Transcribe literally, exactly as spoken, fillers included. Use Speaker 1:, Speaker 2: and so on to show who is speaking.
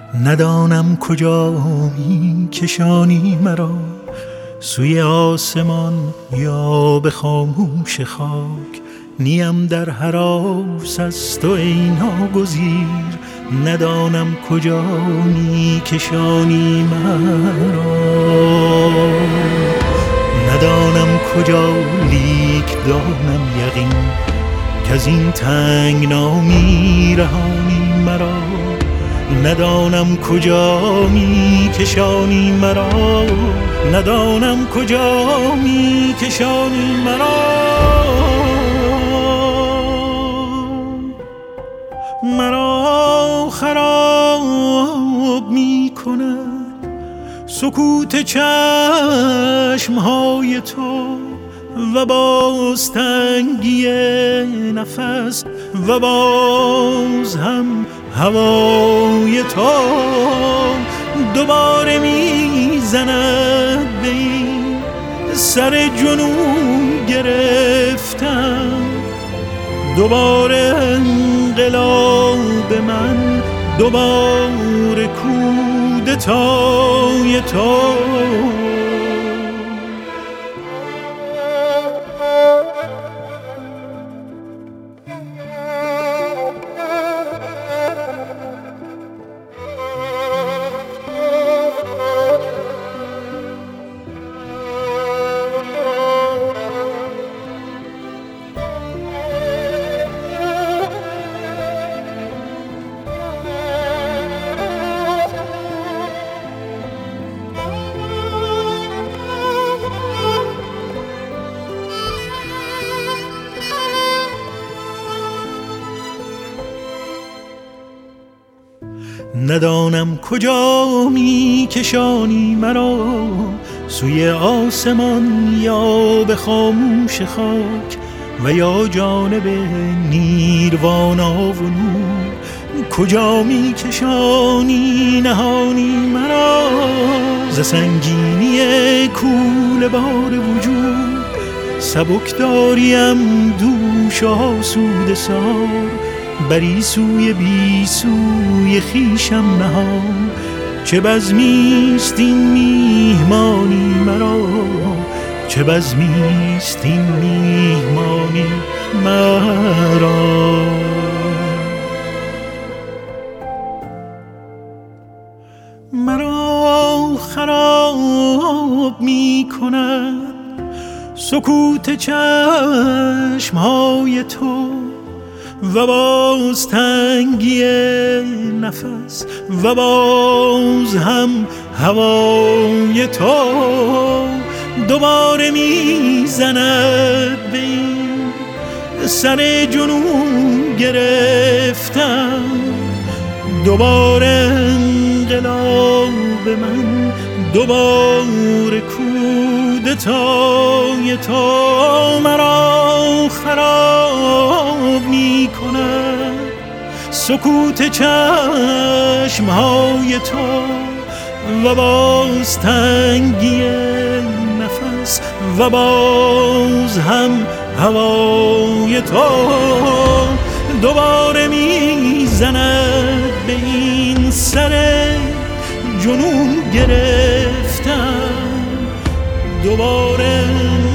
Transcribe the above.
Speaker 1: ندانم کجا می کشانی مرا، سوی آسمان یا به خاموش خاک. نیم در هراس از تو ای ناگزیر، ندانم کجا می کشانی مرا. ندانم کجا لیک دانم یقین، که از این تنگنا می رهانی مرا. ندانم کجا می کشانی مرا، ندانم کجا می کشانی مرا. مرا خراب می کند سکوت چشمهای تو و باز تنگی نفس و باز هم هوای تو. دوباره میزند به این سر جنون گرفتم، دوباره انقلاب من، دوباره کودتای تو. ندانم کجا می کشانی مرا، سوی آسمان یا به خاموش خاک و یا جانب نیروانا و نور. کجا می کشانی نهانی مرا، ز سنگینی کوله بار وجود سبک داریم دوش آسوده سار. بری سوی بی سوی خویشم نهان، چه بزمیست این میهمانی مرا، چه بزمیست این میهمانی مرا. مرا خراب می کند سکوت چشمهای تو و باز تنگی نفس و باز هم هوای تو. دوباره میزند به این سر جنون گرفتم، دوباره انقلاب من، دوباره کودتای تو. مرا خراب می کند سکوت چشمهای تو و باز تنگی نفس و باز هم هوای تو. دوباره میزند به این سر جنون گرفتم، دوباره